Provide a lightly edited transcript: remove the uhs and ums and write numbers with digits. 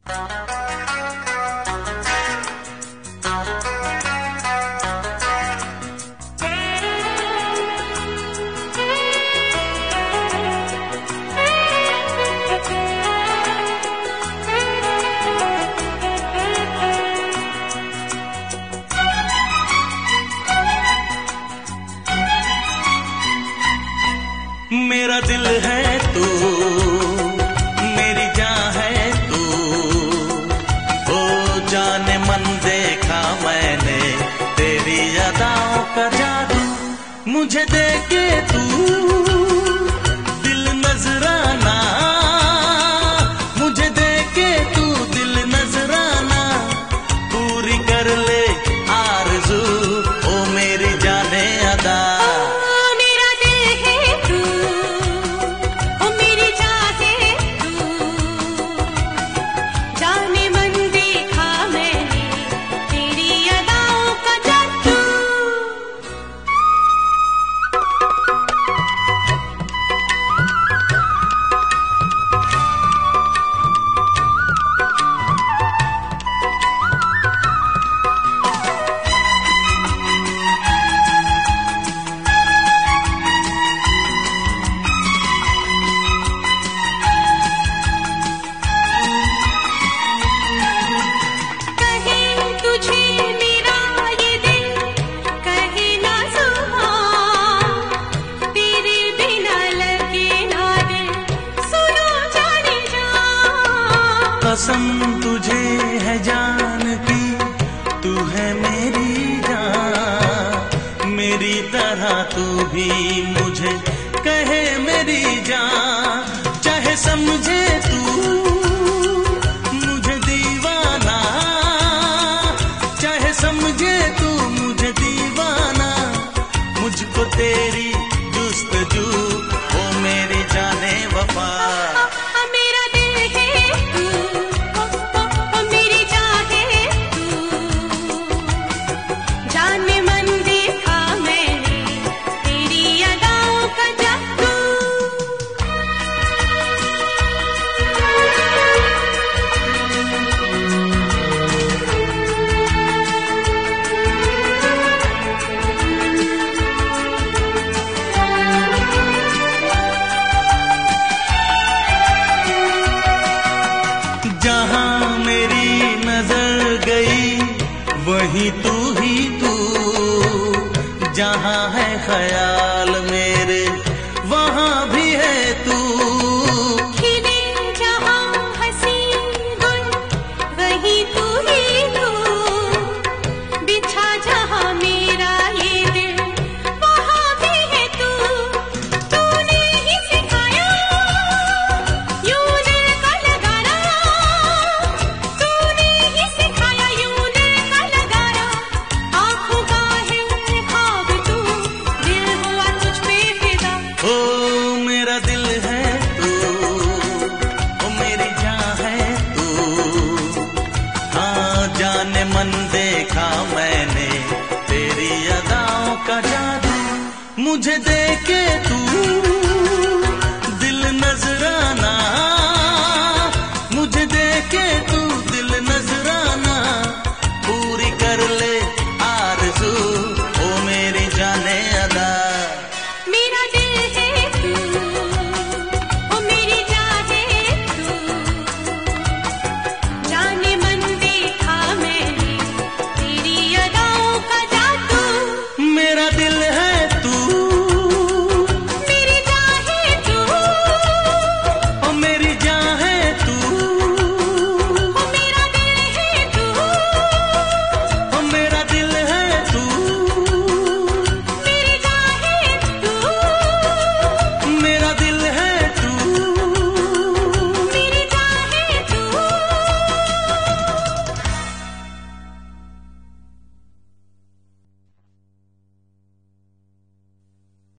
मेरा दिल है तू, मेरी जान है तू, ओ जाने मन देखा मैंने तेरी अदाओं का जादू। मुझे देखे तू दिल नजराना, मुझे देखे तू दिल नजराना, पूरी कर ले आरज़ू ओ मेरी जाने अदा। कसम तुझे है जान की, तू है मेरी जान, मेरी तरह तू भी मुझे कहे मेरी जान। चाहे समझे तू मुझे दीवाना, चाहे समझे तू मुझे दीवाना, मुझको तेरी जुस्तजू ओ मेरी जाने वफा। जहाँ मेरी नजर गई वहीं तू ही तू, जहाँ है ख्याल मेरे वहाँ भी है तू। खिले जहाँ हंसी गुल वहीं तू ही तू, बिछा जहाँ मेरा ये दिल वहाँ भी है तू। तूने ही सिखाया यूं दिल का लगाना, तूने ही सिखाया यूं दिल का लगाना। आँखों का है ख्वाब तू, दिल हुआ तुझ पे फिदा। ओ मेरा दिल है तू, ओ मेरी जान है तू, हाँ जाने मन देखा मैंने तेरी अदाओं का जादू। मुझे देखे तू दिल नजराना, मुझे देखे तू दिल